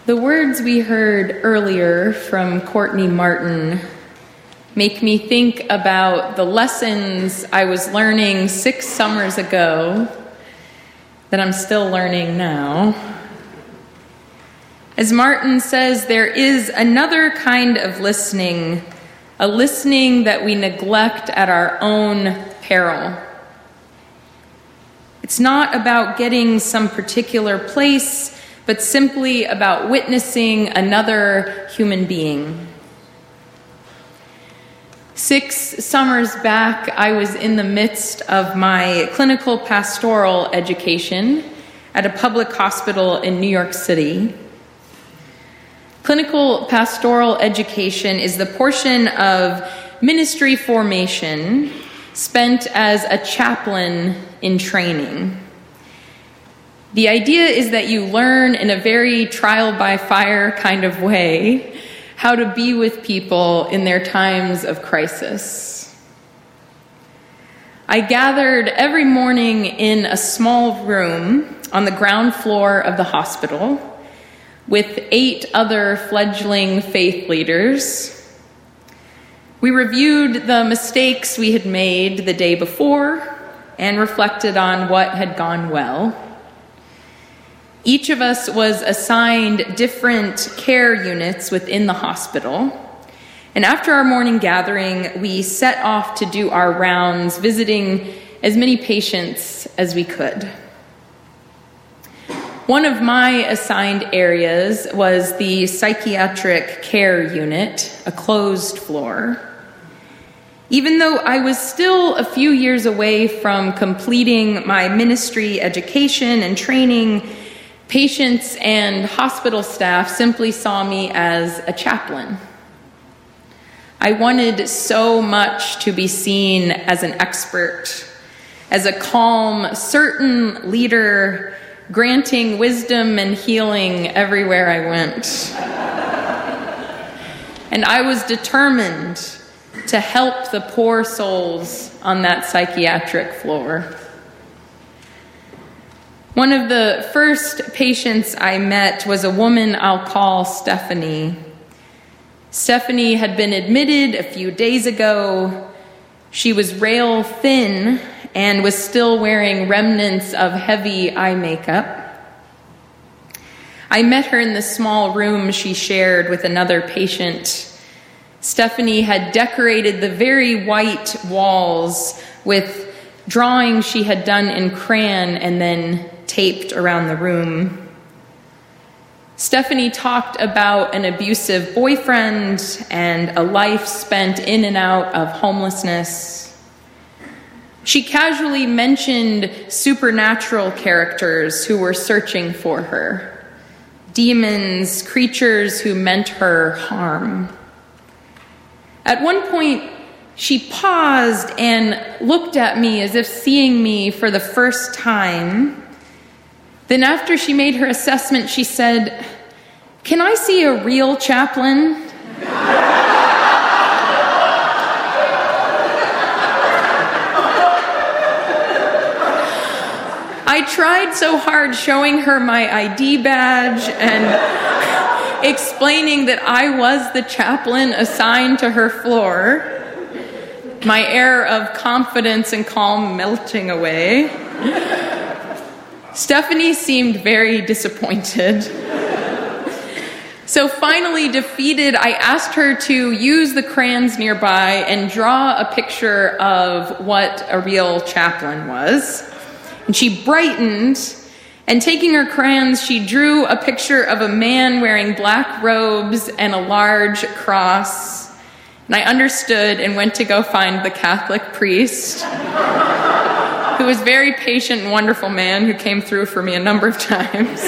The words we heard earlier from Courtney Martin make me think about the lessons I was learning 6 summers ago that I'm still learning now. As Martin says, there is another kind of listening, a listening that we neglect at our own peril. It's not about getting some particular place, but simply about witnessing another human being. 6 summers back, I was in the midst of my clinical pastoral education at a public hospital in New York City. Clinical pastoral education is the portion of ministry formation spent as a chaplain in training. The idea is that you learn in a very trial-by-fire kind of way how to be with people in their times of crisis. I gathered every morning in a small room on the ground floor of the hospital with 8 other fledgling faith leaders. We reviewed the mistakes we had made the day before and reflected on what had gone well. Each of us was assigned different care units within the hospital, and after our morning gathering, we set off to do our rounds, visiting as many patients as we could. One of my assigned areas was the psychiatric care unit, a closed floor. Even though I was still a few years away from completing my ministry education and training, patients and hospital staff simply saw me as a chaplain. I wanted so much to be seen as an expert, as a calm, certain leader, granting wisdom and healing everywhere I went. And I was determined to help the poor souls on that psychiatric floor. One of the first patients I met was a woman I'll call Stephanie. Stephanie had been admitted a few days ago. She was rail thin and was still wearing remnants of heavy eye makeup. I met her in the small room she shared with another patient. Stephanie had decorated the very white walls with drawings she had done in crayon and then taped around the room. Stephanie talked about an abusive boyfriend and a life spent in and out of homelessness. She casually mentioned supernatural characters who were searching for her, demons, creatures who meant her harm. At one point, she paused and looked at me as if seeing me for the first time. Then after she made her assessment, she said, "Can I see a real chaplain?" I tried so hard showing her my ID badge and explaining that I was the chaplain assigned to her floor, my air of confidence and calm melting away. Stephanie seemed very disappointed. So finally defeated, I asked her to use the crayons nearby and draw a picture of what a real chaplain was. And she brightened, and taking her crayons, she drew a picture of a man wearing black robes and a large cross. And I understood and went to go find the Catholic priest, who was a very patient and wonderful man who came through for me a number of times.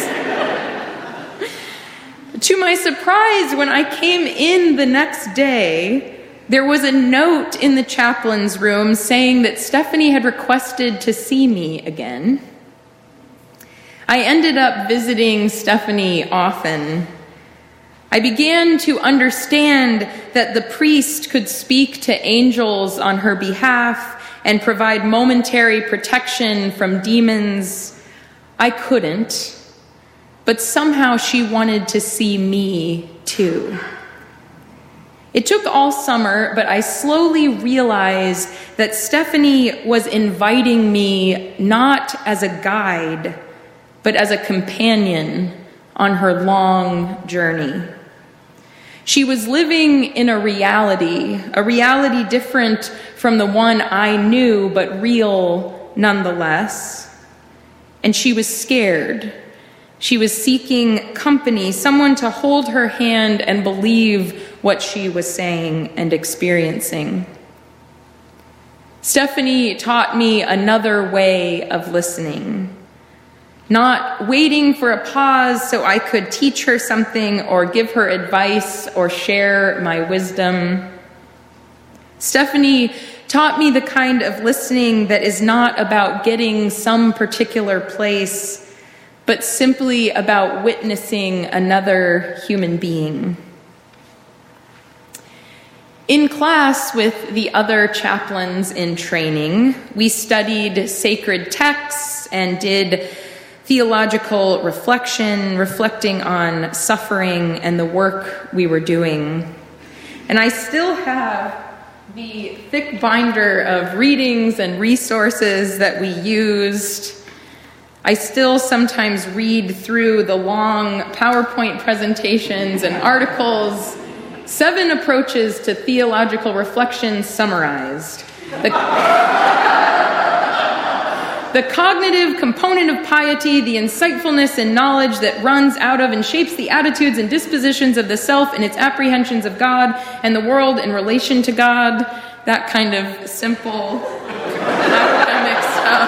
To my surprise, when I came in the next day, there was a note in the chaplain's room saying that Stephanie had requested to see me again. I ended up visiting Stephanie often. I began to understand that the priest could speak to angels on her behalf and provide momentary protection from demons. I couldn't. but somehow she wanted to see me too. It took all summer, but I slowly realized that Stephanie was inviting me not as a guide, but as a companion on her long journey. She was living in a reality different from the one I knew, but real nonetheless. And she was scared. She was seeking company, someone to hold her hand and believe what she was saying and experiencing. Stephanie taught me another way of listening. Not waiting for a pause so I could teach her something or give her advice or share my wisdom. Stephanie taught me the kind of listening that is not about getting some particular place, but simply about witnessing another human being. In class with the other chaplains in training, we studied sacred texts and did theological reflecting on suffering and the work we were doing. And I still have the thick binder of readings and resources that we used. I still sometimes read through the long PowerPoint presentations and articles. 7 approaches to theological reflection summarized. The cognitive component of piety, the insightfulness and knowledge that runs out of and shapes the attitudes and dispositions of the self and its apprehensions of God and the world in relation to God, that kind of simple academic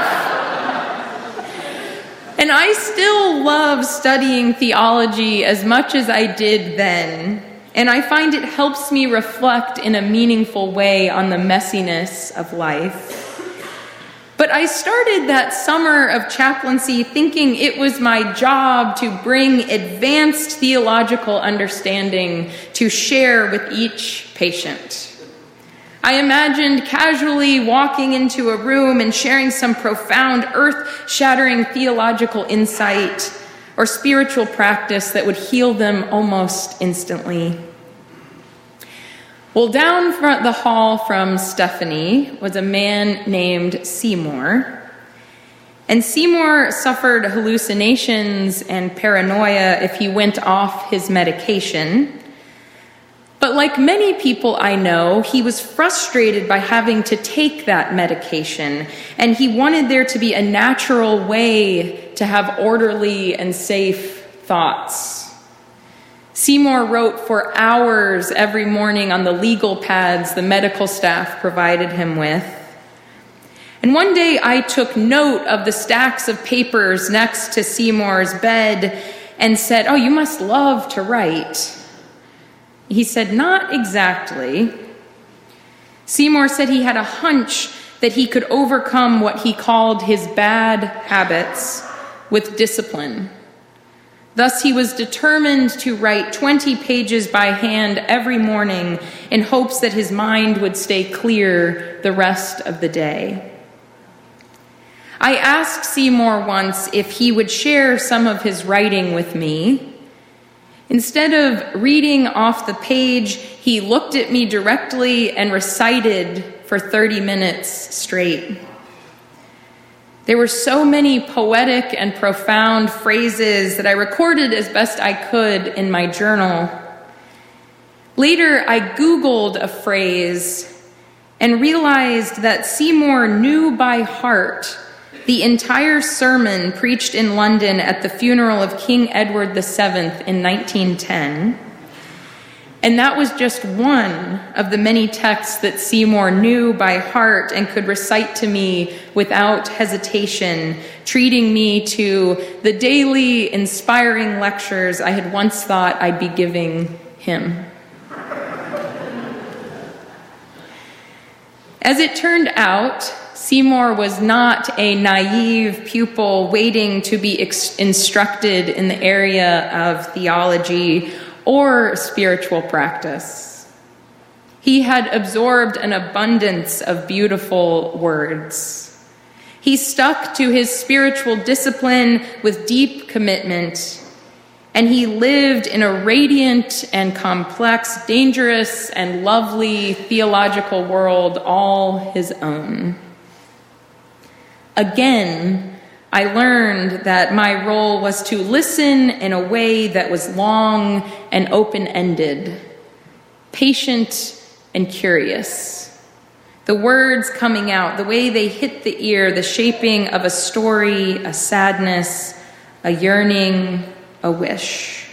stuff. And I still love studying theology as much as I did then, and I find it helps me reflect in a meaningful way on the messiness of life. But I started that summer of chaplaincy thinking it was my job to bring advanced theological understanding to share with each patient. I imagined casually walking into a room and sharing some profound, earth-shattering theological insight or spiritual practice that would heal them almost instantly. Well, down the hall from Stephanie was a man named Seymour. And Seymour suffered hallucinations and paranoia if he went off his medication. But like many people I know, he was frustrated by having to take that medication, and he wanted there to be a natural way to have orderly and safe thoughts. Seymour wrote for hours every morning on the legal pads the medical staff provided him with. And one day I took note of the stacks of papers next to Seymour's bed and said, "Oh, you must love to write." He said, "Not exactly." Seymour said he had a hunch that he could overcome what he called his bad habits with discipline. Thus, he was determined to write 20 pages by hand every morning in hopes that his mind would stay clear the rest of the day. I asked Seymour once if he would share some of his writing with me. Instead of reading off the page, he looked at me directly and recited for 30 minutes straight. There were so many poetic and profound phrases that I recorded as best I could in my journal. Later, I Googled a phrase and realized that Seymour knew by heart the entire sermon preached in London at the funeral of King Edward VII in 1910. And that was just one of the many texts that Seymour knew by heart and could recite to me without hesitation, treating me to the daily inspiring lectures I had once thought I'd be giving him. As it turned out, Seymour was not a naive pupil waiting to be instructed in the area of theology or spiritual practice. He had absorbed an abundance of beautiful words. He stuck to his spiritual discipline with deep commitment, And he lived in a radiant and complex, dangerous and lovely theological world all his own. Again, I learned that my role was to listen in a way that was long and open-ended, patient and curious. The words coming out, the way they hit the ear, the shaping of a story, a sadness, a yearning, a wish.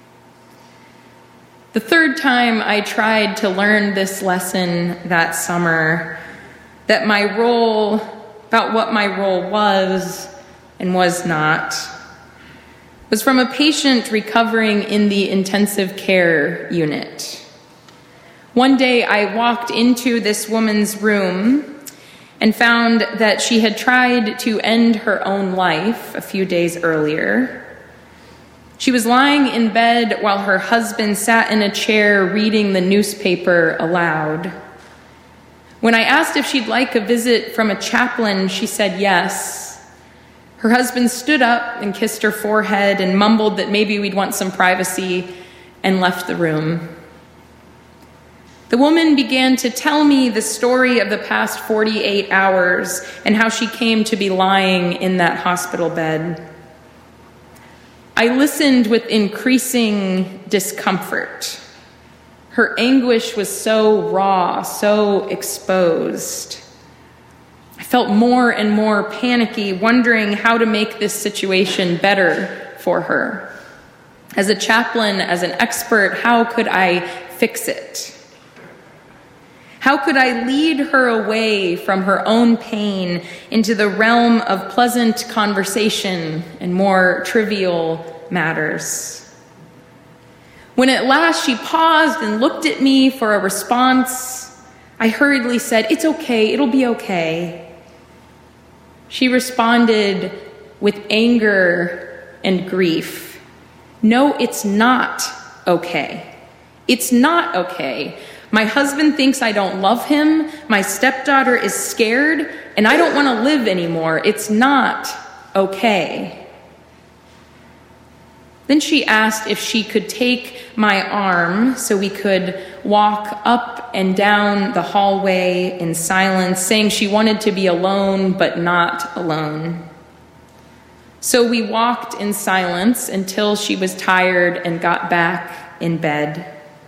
The third time I tried to learn this lesson that summer, about what my role was and was not, was from a patient recovering in the intensive care unit. One day I walked into this woman's room and found that she had tried to end her own life a few days earlier. She was lying in bed while her husband sat in a chair reading the newspaper aloud. When I asked if she'd like a visit from a chaplain, she said yes. Her husband stood up and kissed her forehead and mumbled that maybe we'd want some privacy and left the room. The woman began to tell me the story of the past 48 hours and how she came to be lying in that hospital bed. I listened with increasing discomfort. Her anguish was so raw, so exposed. I felt more and more panicky, wondering how to make this situation better for her. As a chaplain, as an expert, how could I fix it? How could I lead her away from her own pain into the realm of pleasant conversation and more trivial matters? When at last she paused and looked at me for a response, I hurriedly said, "It's okay, it'll be okay." She responded with anger and grief. "No, it's not okay. It's not okay. My husband thinks I don't love him. My stepdaughter is scared, and I don't want to live anymore. It's not okay." Then she asked if she could take my arm so we could walk up and down the hallway in silence, saying she wanted to be alone, but not alone. So we walked in silence until she was tired and got back in bed.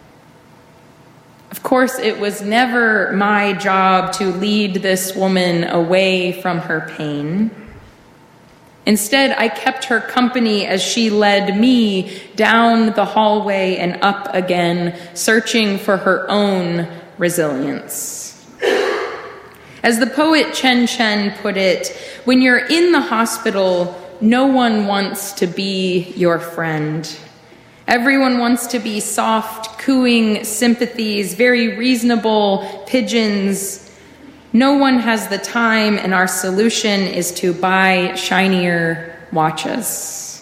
Of course, it was never my job to lead this woman away from her pain. Instead, I kept her company as she led me down the hallway and up again, searching for her own resilience. As the poet Chen Chen put it, when you're in the hospital, no one wants to be your friend. Everyone wants to be soft, cooing sympathies, very reasonable pigeons. No one has the time, and our solution is to buy shinier watches.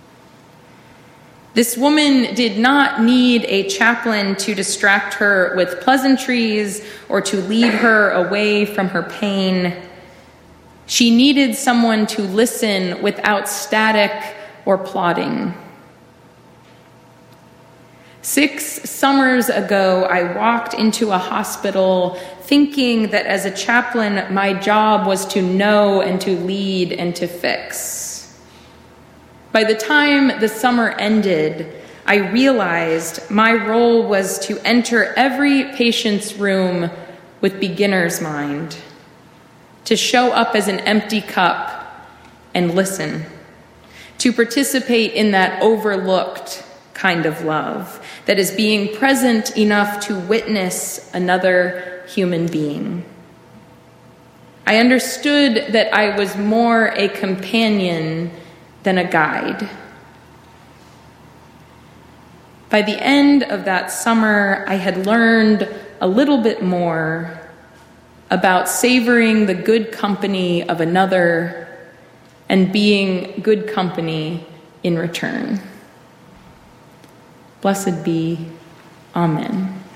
This woman did not need a chaplain to distract her with pleasantries or to lead her away from her pain. She needed someone to listen without static or plotting. 6 summers ago, I walked into a hospital thinking that as a chaplain, my job was to know and to lead and to fix. By the time the summer ended, I realized my role was to enter every patient's room with beginner's mind, to show up as an empty cup and listen, to participate in that overlooked kind of love that is being present enough to witness another human being. I understood that I was more a companion than a guide. By the end of that summer, I had learned a little bit more about savoring the good company of another and being good company in return. Blessed be. Amen.